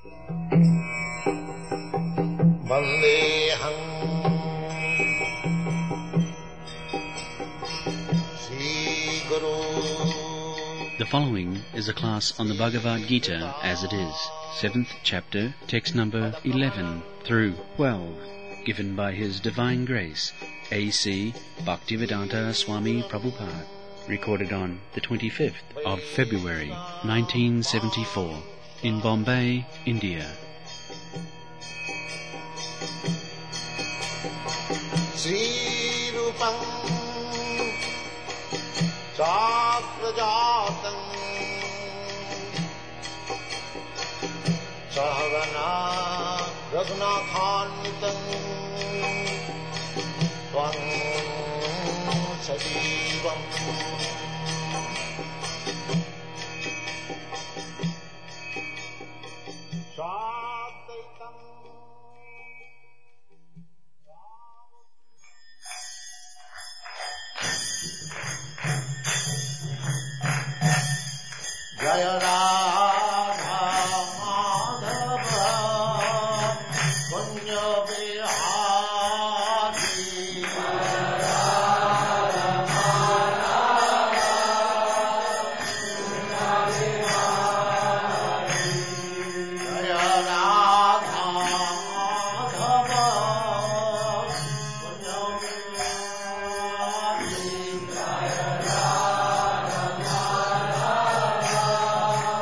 Vandeham Sri Guru. The following is a class on the Bhagavad Gita as it is, 7th chapter, text number 11 through 12, given by His Divine Grace, A.C. Bhaktivedanta Swami Prabhupada, recorded on the 25th of February 1974 in Bombay, India. Sri Rupam Saprajatam Sahagana Raghunathanvitam Tvam Sajivam Sadaitam Jaya Radha Madhava Punya Bihari Jaya Radha Madhava Punya Bihari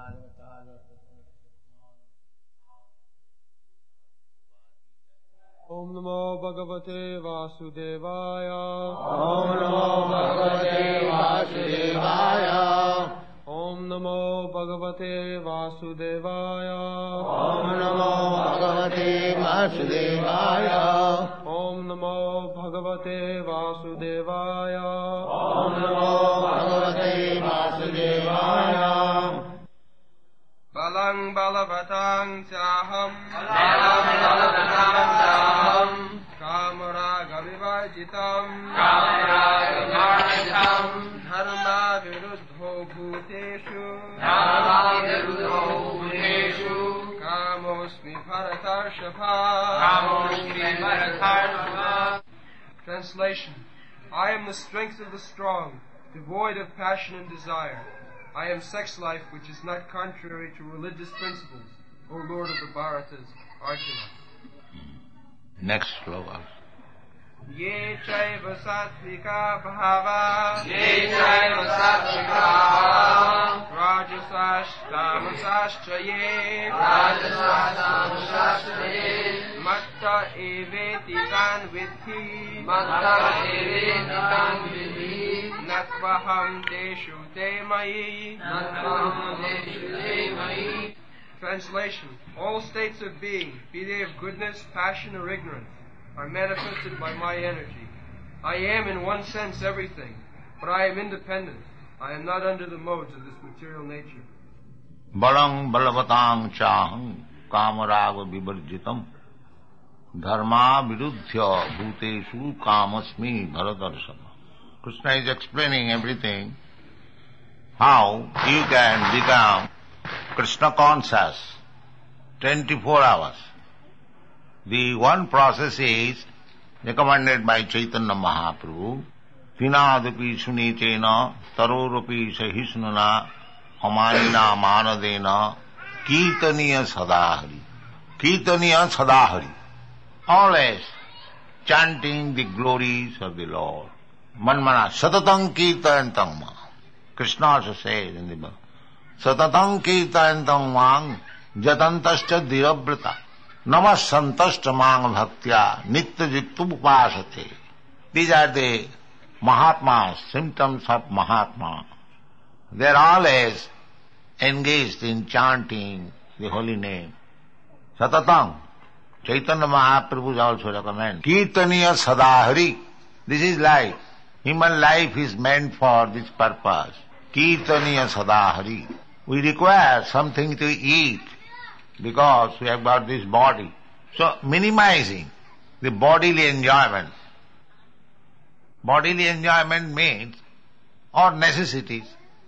Om Namo Bhagavate Vasudevaya. Om Namo Bhagavate Vasudevaya. Om Namo Bhagavate Vasudevaya. Om Namo Bhagavate Vasudevaya. Om Namo Bhagavate Vasudevaya. Om Namo Bhagavate Vasudevaya. Balang Balavatang Chaham. Balang Balavatang Chaham. Kamaraga Vivajitam. Kamaraga Vivajitam. Dharma Viruddho Bhuteshu. Dharma Viruddho Bhuteshu. Kamosmi Bharatarshava. Kamosmi Bharatarshava. Translation. I am the strength of the strong, devoid of passion and desire. I am sex life which is not contrary to religious principles, O Lord of the Bharatas, Arjuna. Next sloka. Ye chaiva sattvika bhava. Ye chaiva sattvika bhava. Rajasash tamasascha ye. Rajasash tamasascha ye. Matta eveti tan vidhi. Matta eveti tan vidhi. Natvaham deshu te mayi. Natvaham deshu te mayi. Translation. All states of being, be they of goodness, passion, or ignorance, are manifested by my energy. I am in one sense everything, but I am independent. I am not under the modes of this material nature. Balang balavatang chaham kamaraga vivarjitam dharma viruddhya bhuteshu kamasmi bharatarsava. Krishna is explaining everything, how you can become Krishna conscious 24 hours. The one process is recommended by Chaitanya Mahaprabhu. Pinadapi sunitena tarorapi sahisnana amanina manadena kirtaniya sadahari. Kirtaniya sadahari. Always chanting the glories of the Lord. Manmana satatang kirtantam ma. Krishna also says in the book, satatang kirtantam mang jatantascha diravrata namasantascha mang bhaktya nitya jiktu upasate. These are the Mahatmas, symptoms of Mahatma. They are always engaged in chanting the holy name. Satatang. Chaitanya Mahaprabhu also recommends. Kirtaniya sadahari. This is life. Human life is meant for this purpose. Kirtaniya sadahari. We require something to eat because we have got this body. So minimizing the bodily enjoyment. Bodily enjoyment means, or necessities.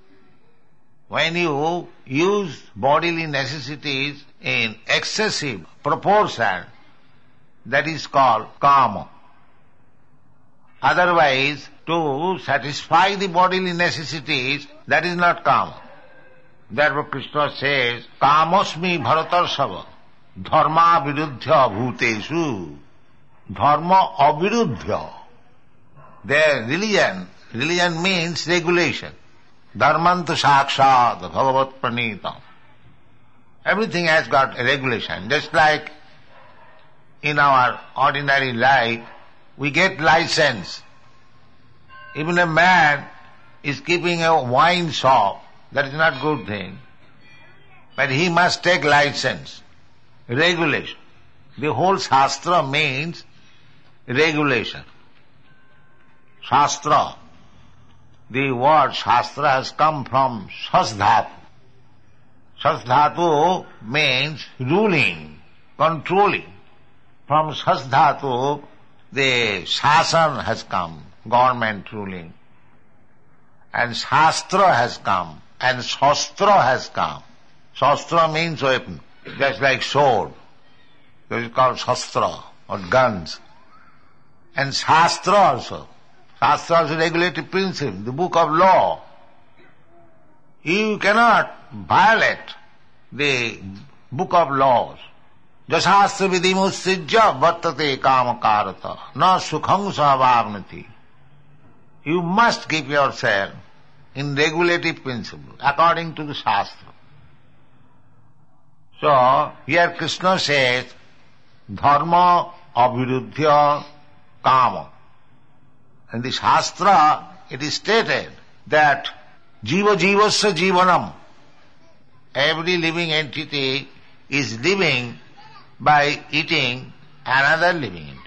When you use bodily necessities in excessive proportion, that is called kama. Otherwise, to satisfy the bodily necessities, that is not kama. Therefore Krishna says, kamosmi bharatarsava dharma viruddhya bhuteshu. Dharma aviruddhya. Their religion means regulation. Dharmantu sakshat bhagavat pranita. Everything has got a regulation. Just like in our ordinary life, we get license. Even a man is keeping a wine shop, that is not good thing. But he must take license, regulation. The whole Shastra means regulation. Shastra. The word Shastra has come from Shasdhatu. Shasdhatu means ruling, controlling. From Shasdhatu, the Shasan has come, government ruling. And Shastra has come, and Shastra has come. Shastra means weapon, just like sword. That is called Shastra, or guns. And Shastra also. Shastra is a regulative principle, the book of law. You cannot violate the book of laws. Jasastra vidimussijya vartate kamakarata na sukham savavnati. You must keep yourself in regulative principle, according to the Shastra. So, here Krishna says, dharma aviruddhya kama. In the Shastra, it is stated that jiva jivasya jivanam. Every living entity is living by eating another living entity.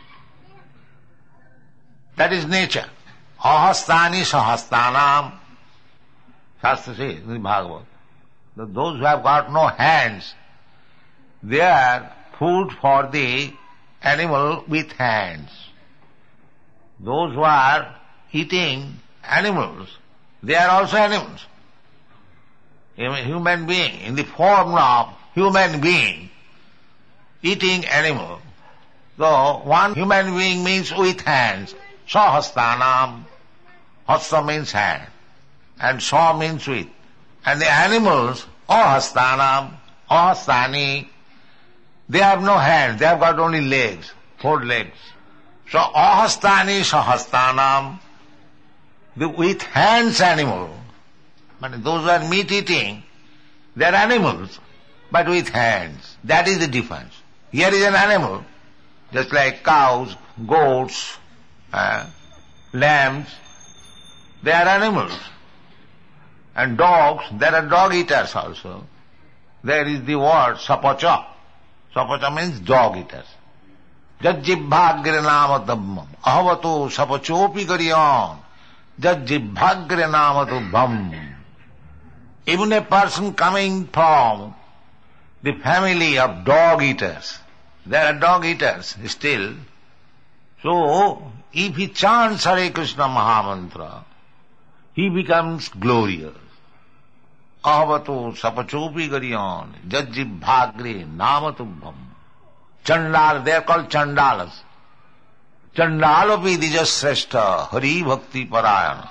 That is nature. Ahastani sahastanam. Shastra says in the Bhagavad. Those who have got no hands, they are food for the animal with hands. Those who are eating animals, they are also animals. A human being, in the form of human being, eating animal. So, one human being means with hands. Sahastanam. Hasta means hand. And sa means with. And the animals, ahastanam, ahastani, they have no hands, they have got only legs, 4 legs. So, ahastani sahastanam, the with hands animal, but those who are meat eating, they are animals, but with hands. That is the difference. Here is an animal, just like cows, goats, lambs, they are animals. And dogs, there are dog eaters also. There is the word sapacha. Sapacha means dog eaters. Jajjibhagre namatambam. Ahavato sapachopi garyan. Jajjibhagre namatambam. Even a person coming from the family of dog eaters, there are dog eaters still. So, if he chants Hare Krishna Mahamantra, he becomes glorious. Ahavato sapachopi garyan, jajjibhagre namatubham. Chandal, they are called Chandalas. Chandalopi dijasreshta, Hari Bhakti Parayana.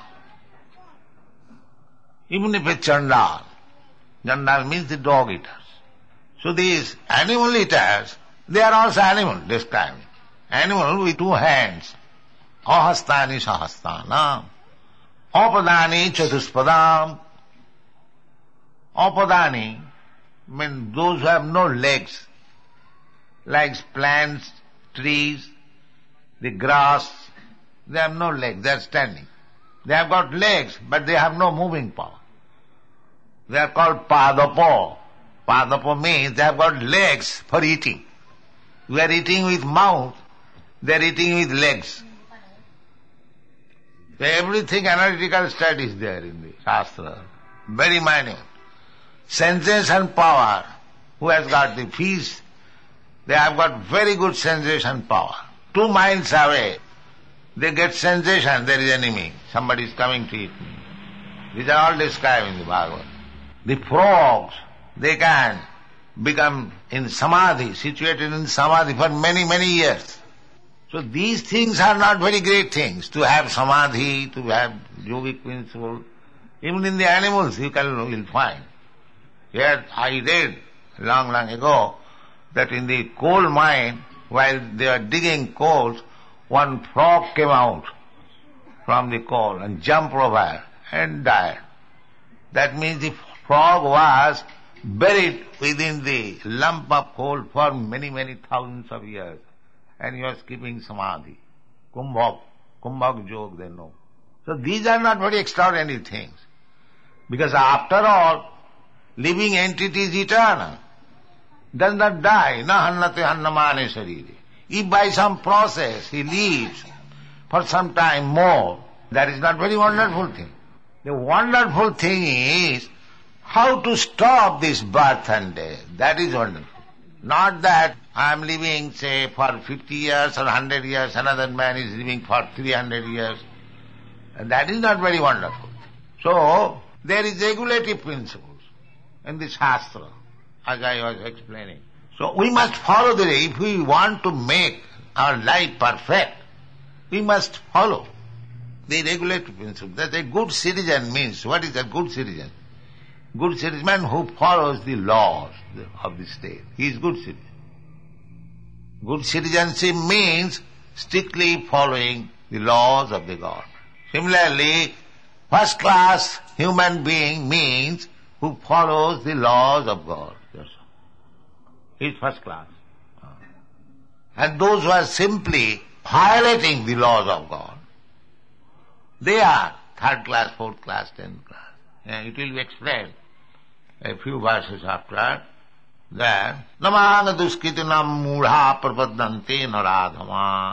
Even if a Chandal, Chandal means the dog eaters. So these animal eaters, they are also animal, describing. Animal with 2 hands. Ahastani sahastana. Apadani chatuspadam. Apadani means those who have no legs, like plants, trees, the grass, they have no legs, they are standing. They have got legs, but they have no moving power. They are called padapo. Padapo means they have got legs for eating. We are eating with mouth, they are eating with legs. So everything analytical studies there in the Shastra, very minute. Sensation power, who has got the fish, they have got very good sensation power. 2 miles away, they get sensation, there is enemy, somebody is coming to eat me. These are all described in the Bhagavad. The frogs, they can become in samadhi, situated in samadhi for many, many years. So these things are not very great things, to have samadhi, to have yogic principle. Even in the animals you will find. Here I read long ago that in the coal mine, while they were digging coals, one frog came out from the coal and jumped over and died. That means the frog was buried within the lump of coal for many, many thousands of years. And he was keeping samadhi. Kumbhak joke they know. So these are not very extraordinary things. Because after all, living entity is eternal. Does not die. Na hannate hannamane sharire. If by some process he lives for some time more, that is not very wonderful thing. The wonderful thing is how to stop this birth and death. That is wonderful. Not that I am living, say, for 50 years or 100 years, another man is living for 300 years. And that is not very wonderful. So, there is regulative principles in the Shastra, as I was explaining. So, we must follow if we want to make our life perfect, we must follow the regulative principle. That a good citizen means, what is a good citizen? Good citizen who follows the laws of the state. He is good citizen. Good citizenship means strictly following the laws of the God. Similarly, first class human being means who follows the laws of God. He is first class. And those who are simply violating the laws of God, they are third class, fourth class, 10th class. And it will be explained a few verses after that. Namanga duskritinam mudha prapadante naradhama.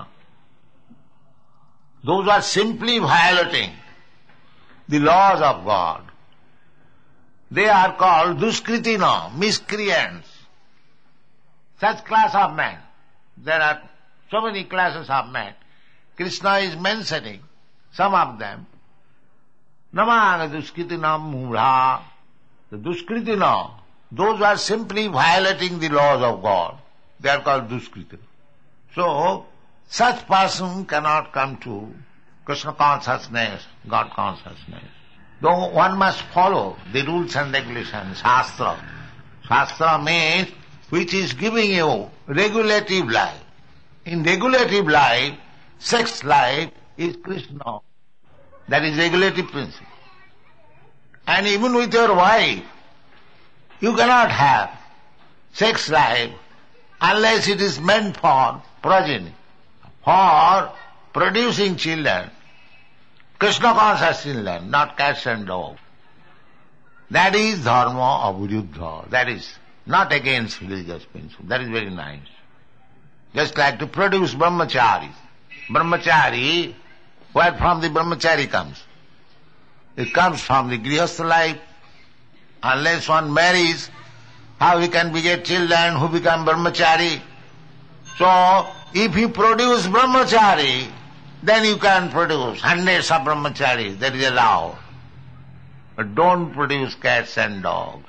Those who are simply violating the laws of God, they are called duskritina, miscreants. Such class of men. There are so many classes of men. Krishna is mentioning some of them. Namanga duskritina mudha. The duskritina, those who are simply violating the laws of God, they are called duskritina. So, such person cannot come to Krishna consciousness, God consciousness. Though one must follow the rules and regulations, Shastra. Shastra means which is giving you regulative life. In regulative life, sex life is Krishna. That is regulative principle. And even with your wife, you cannot have sex life unless it is meant for progeny, for producing children, Krishna conscious children, not cats and dogs. That is dharma aviruddha. That is not against religious principle. That is very nice. Just like to produce brahmachari. Brahmachari, where from the brahmachari comes? It comes from the grihastha life. Unless one marries, how he can beget children who become brahmachari? So, if you produce brahmachari, then you can produce hundreds of brahmacharis. That is allowed. But don't produce cats and dogs.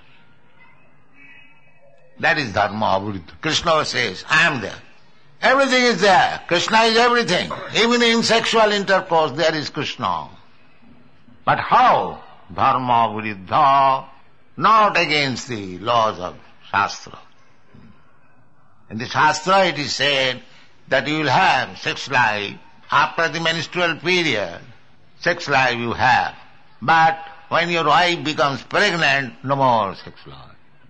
That is dharma aviruddha. Krishna says, I am there. Everything is there. Krishna is everything. Even in sexual intercourse there is Krishna. But how? Dharma aviruddha, not against the laws of Shastra. In the Shastra it is said that you will have sex life after the menstrual period. Sex life you have. But when your wife becomes pregnant, no more sex life.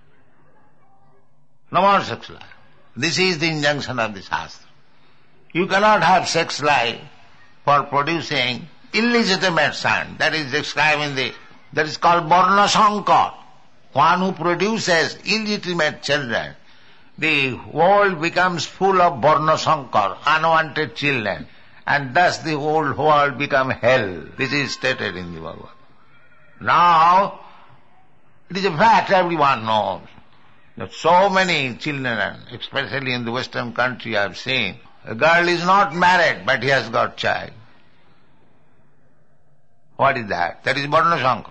No more sex life. This is the injunction of the Shastra. You cannot have sex life for producing illegitimate son. That is described in that is called Varna Sankar. One who produces illegitimate children. The world becomes full of Varna Sankar, unwanted children. And thus the whole world becomes hell. This is stated in the Bhagavad. Now, it is a fact everyone knows. That so many children, especially in the Western country I have seen, a girl is not married but he has got child. What is that? That is Varna Sankar.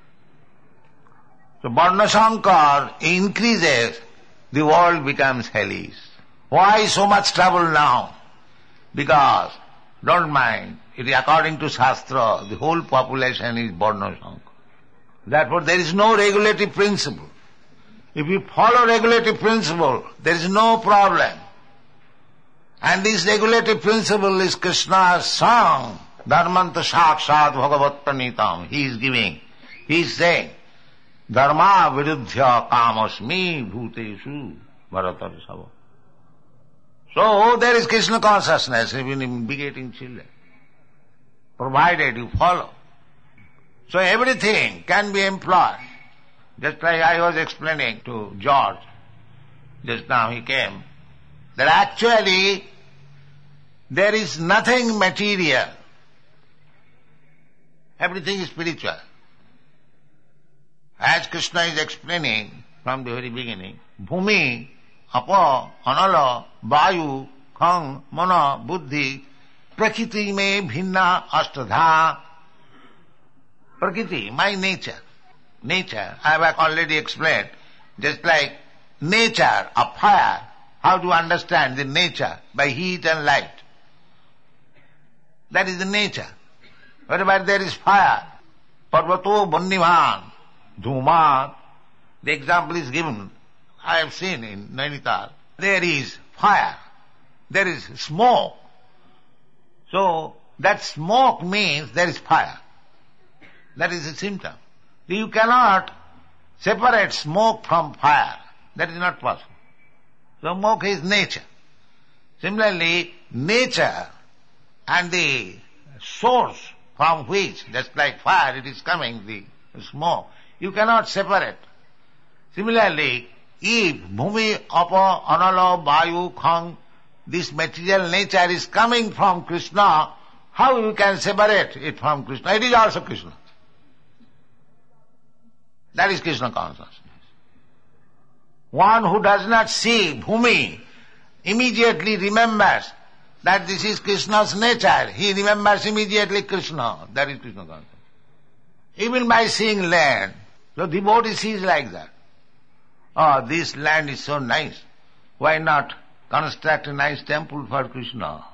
So Varna Sankar increases, the world becomes hellish. Why so much trouble now? Because, don't mind, it is according to Shastra, the whole population is Varna Sankar. Therefore there is no regulative principle. If you follow regulative principle, there is no problem. And this regulative principle is Krishna's song, Dharmanta Sakshat Bhagavat Pranitam. He is giving. He is saying, Dharma viruddhya kamasmi bhuteshu bharatarsava. So there is Krishna consciousness even in begetting children, provided you follow. So everything can be employed. Just like I was explaining to George, just now he came, that actually there is nothing material. Everything is spiritual. As Krishna is explaining from the very beginning, Bhumi, Apa, Anala, Vayu, Khang, Mana, Buddhi, Prakriti me bhinna ashtadha. Prakriti, my nature. Nature, I have already explained, just like nature of fire, how to understand the nature? By heat and light. That is the nature. Wherever there is fire, Parvato Bandiman, Dhumat, the example is given, I have seen in Nainital. There is fire, there is smoke. So, that smoke means there is fire. That is a symptom. You cannot separate smoke from fire. That is not possible. So mokha is nature. Similarly, nature and the source from which, just like fire, it is coming, the smoke, you cannot separate. Similarly, if bhumi, apa, anala, vayu, khang, this material nature is coming from Krishna, how you can separate it from Krishna? It is also Krishna. That is Krishna consciousness. One who does not see bhumi immediately remembers that this is Krishna's nature. He remembers immediately Krishna. That is Krishna consciousness. Even by seeing land, the devotee sees like that. Oh, this land is so nice. Why not construct a nice temple for Krishna?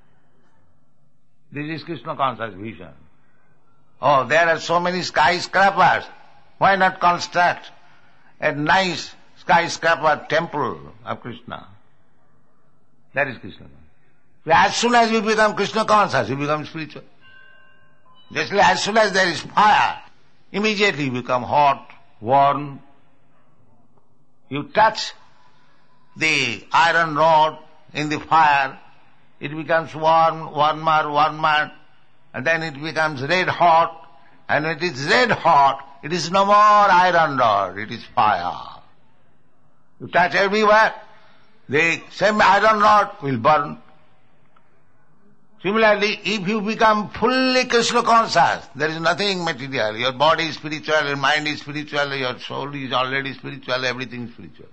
This is Krishna conscious vision. Oh, there are so many skyscrapers. Why not construct a nice skyscraper temple of Krishna? That is Krishna conscious. As soon as you become Krishna conscious, you become spiritual. Just like as soon as there is fire, immediately you become hot, warm. You touch the iron rod in the fire, it becomes warmer, and then it becomes red hot, and when it is red hot, it is no more iron rod, it is fire. You touch everywhere, the same iron rod will burn. Similarly, if you become fully Krishna conscious, there is nothing material. Your body is spiritual, your mind is spiritual, your soul is already spiritual, everything is spiritual.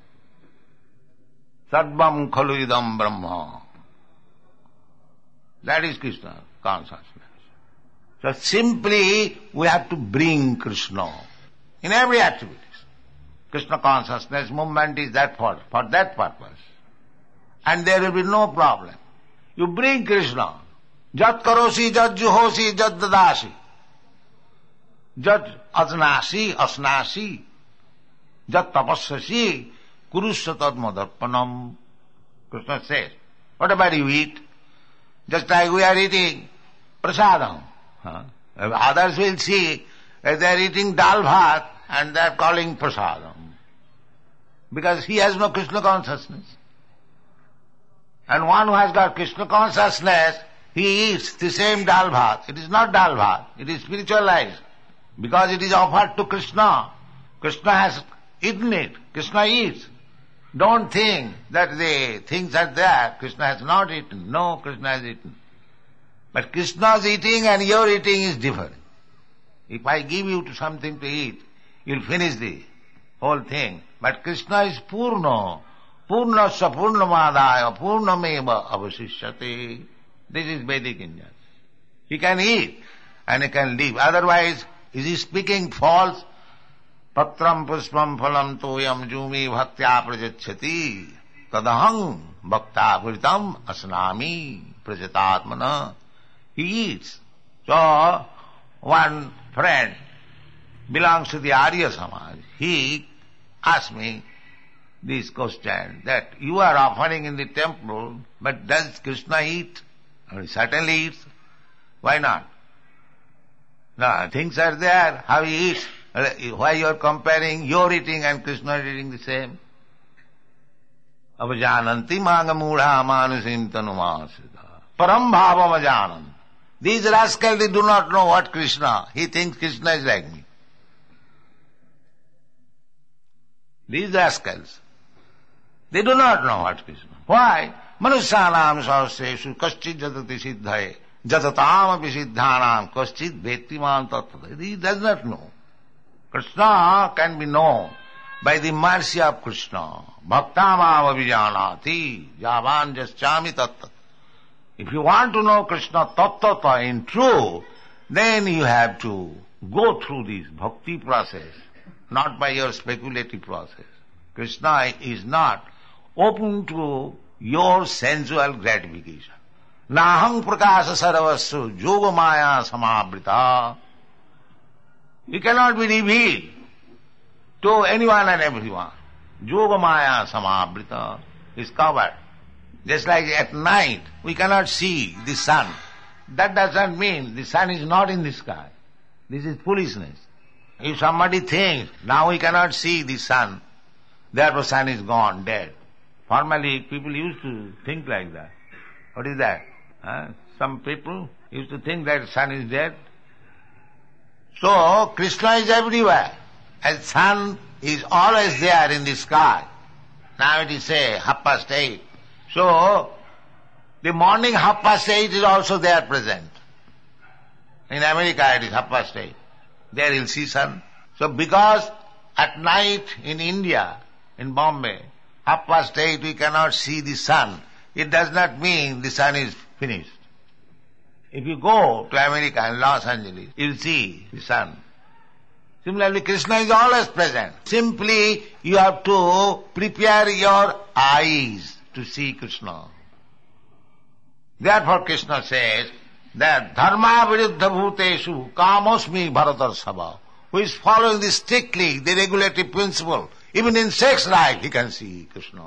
Sarvam khalu idam brahma. That is Krishna consciousness. So simply we have to bring Krishna in every activity. Krishna consciousness movement is that for that purpose. And there will be no problem. You bring Krishna. Jat karosi, jat juhosi, jat dadasi. Jat asnasi, asnasi. Jat tapassasi, kurusya tad madarpanam. Krishna says, whatever you eat, just like we are eating prasadam. Others will see that they are eating dal bhat and they are calling prasadam. Because he has no Krishna consciousness. And one who has got Krishna consciousness, he eats the same dal bhat. It is not dal bhat, it is spiritualized. Because it is offered to Krishna. Krishna has eaten it. Krishna eats. Don't think that the things are there. Krishna has not eaten. No, Krishna has eaten. But Krishna's eating and your eating is different. If I give you something to eat, you'll finish the whole thing. But Krishna is Purna. Purnasya Purnamadaya Purnameva avasishyate. This is Vedic Indian. He can eat and he can live. Otherwise, is he speaking false? Patram puspam phalam toyam jumi bhaktya prajachyati tadahang bhakta vritam asnami prajatatmana. He eats. So, one friend belongs to the Arya Samaj. He asked me this question, that you are offering in the temple, but does Krishna eat? He certainly eats. Why not? No, things are there, how he eats. Why you are comparing your eating and Krishna eating the same? Avajananti magamudha manusim tanumasida. Param bhavam ajanam. These rascals, they do not know what Krishna. He thinks Krishna is like me. These rascals, they do not know what Krishna. Why? Manusyanam sahasreshu kaschid jatati siddhaye jatatam api siddhanam kaschid bhettiman tattva. He does not know. Krishna can be known by the mercy of Krishna. Bhaktamam avijanati javan jaschami tattva. If you want to know Krishna tattva in true, then you have to go through this bhakti process, not by your speculative process. Krishna is not open to your sensual gratification. Naham prakasa sarvassu yoga maya samabrita. You cannot be revealed to anyone and everyone. Yoga maya samabrita is covered. Just like at night, we cannot see the sun. That doesn't mean the sun is not in the sky. This is foolishness. If somebody thinks, now we cannot see the sun, therefore sun is gone, dead. Formerly, people used to think like that. What is that? Some people used to think that sun is dead. So, Krishna is everywhere. And sun is always there in the sky. Now it is, say, 8:30. So, the morning 8:30 is also there present. In America it is 8:30. There you'll see sun. So because at night in India, in Bombay, 8:30 we cannot see the sun, it does not mean the sun is finished. If you go to America and Los Angeles, you'll see the sun. Similarly, Krishna is always present. Simply you have to prepare your eyes to see Krishna. Therefore Krishna says that dharma viruddha bhuteshu kamosmi bharatarsava, who is following this strictly, the regulative principle, even in sex life he can see Krishna,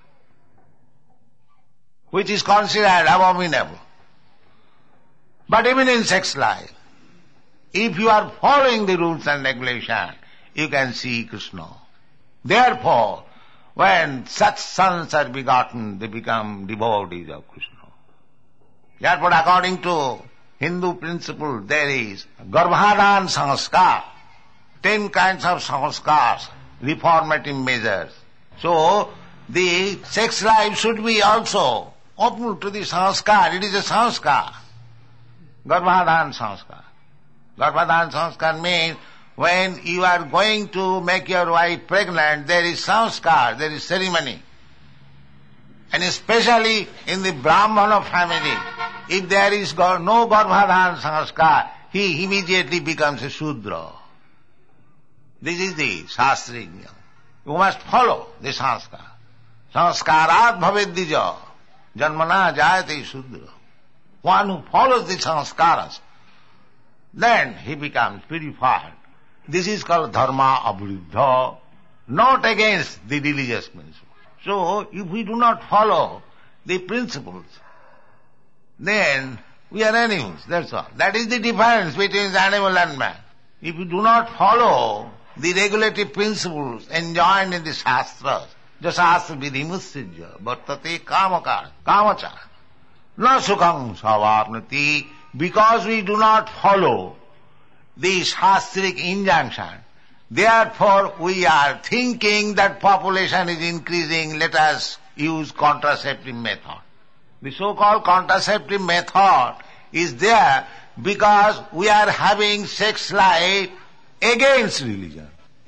which is considered abominable. But even in sex life, if you are following the rules and regulations, you can see Krishna. Therefore, when such sons are begotten, they become devotees of Krishna. Therefore, according to Hindu principle, there is Garbhadhan Sanskar, 10 kinds of sanskars, reformative measures. So, the sex life should be also open to the sanskar. It is a sanskar. Garbhadhan Sanskar. Garbhadhan Sanskar means when you are going to make your wife pregnant, there is sanskar, there is ceremony. And especially in the Brahmana family, if there is no Garbhadhan Sanskar, he immediately becomes a Shudra. This is the Shastric niyam. You must follow the Sanskar. Sanskarat bhavedija, janmana jayate Shudra. One who follows the sanskaras, then he becomes purified. This is called dharma aviruddha, not against the religious principle. So, if we do not follow the principles, then we are animals, that's all. That is the difference between the animal and man. If you do not follow the regulative principles enjoined in the Shastras, the Shastra vidhimussijya, vartate kamacha, na sukham savarnati, because we do not follow the Shastric injunction, therefore we are thinking that population is increasing, let us use contraceptive method. The so-called contraceptive method is there because we are having sex life against religion.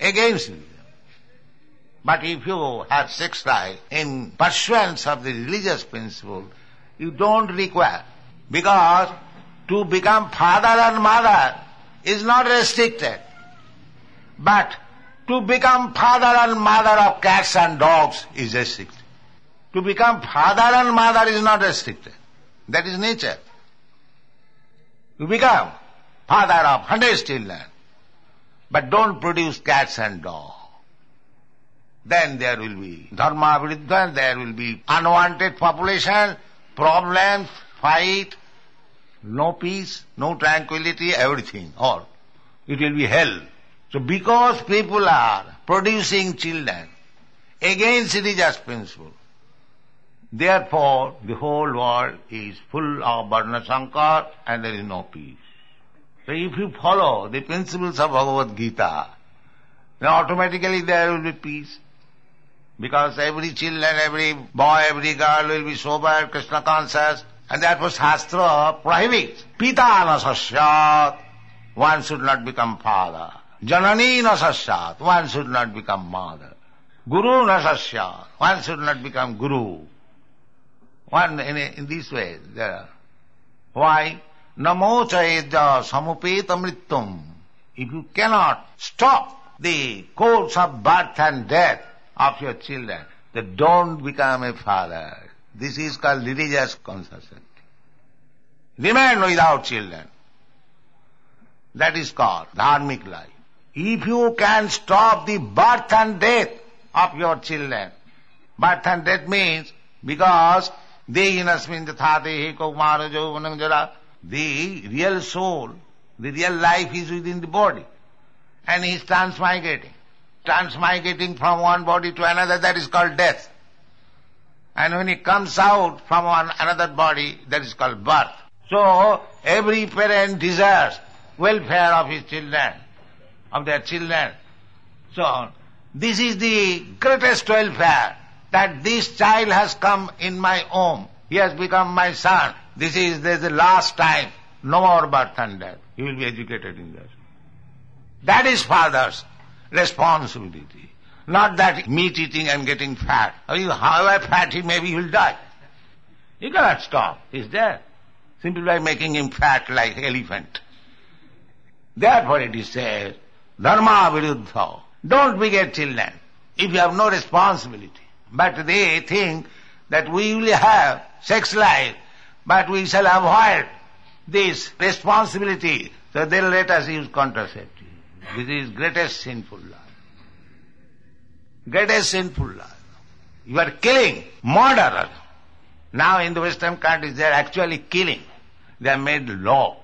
But if you have sex life in pursuance of the religious principle, you don't require. Because to become father and mother is not restricted. But to become father and mother of cats and dogs is restricted. To become father and mother is not restricted. That is nature. You become father of 100 children, but don't produce cats and dogs. Then there will be dharma viruddha, there will be unwanted population, problems, fight, no peace, no tranquility, everything, all. It will be hell. So because people are producing children against religious principle, therefore the whole world is full of Varna Sankar and there is no peace. So if you follow the principles of Bhagavad Gita, then automatically there will be peace. Because every children, every boy, every girl will be sober, Krishna conscious, and therefore Shastra prohibits. Pita na sasyat, one should not become father. Janani na sasyat, one should not become mother. Guru na sasyat, one should not become guru. One in this way there are. Why? Namo chaedya samupeta mrittum. If you cannot stop the course of birth and death of your children, then don't become a father. This is called religious conception. Remain without children. That is called dharmic life. If you can stop the birth and death of your children, birth and death means because dehinasmin tathatehi kaumara jauvanam jara, the real soul, the real life is within the body and he is transmigrating from one body to another, that is called death. And when he comes out from another body, that is called birth. So, every parent desires welfare of his children, of their children. So, this is the greatest welfare, that this child has come in my home. He has become my son. This is the last time. No more birth and death. He will be educated in that. That is father's responsibility. Not that meat eating and getting fat. However fat he may be, he will die. You cannot stop. He's there. Simply by making him fat like elephant. Therefore it is said, dharma viruddha. Don't beget children if you have no responsibility. But they think that we will have sex life, but we shall avoid this responsibility, so they'll let us use contraceptive. This is greatest sinful life. Greatest sinful life. You are killing, murderer. Now in the Western countries they are actually killing. They have made law.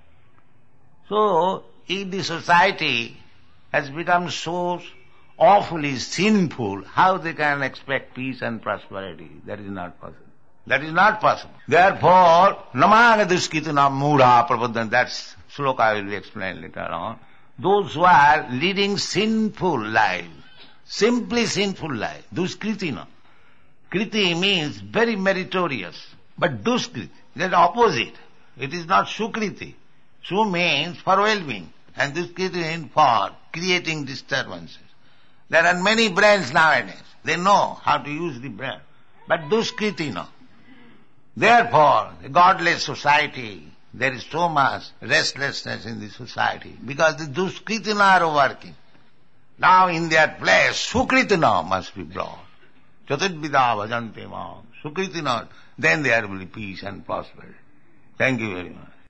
So, if the society has become so awfully sinful, how they can expect peace and prosperity? That is not possible. That is not possible. Therefore, namana duskitana mudha prabodhan, that sloka I will explain later on. Those who are leading sinful life, simply sinful life, duskritina. Kriti means very meritorious, but duskriti, that is opposite. It is not sukriti. Su means for well-being, and duskriti means for creating disturbances. There are many brains nowadays. They know how to use the brain. But duskriti no. Therefore, a godless society, there is so much restlessness in the society because the duskritina are working. Now in their place, sukritina must be brought. Chatudvida bhajante mam. Sukritina, then there will be peace and prosperity. Thank you very much.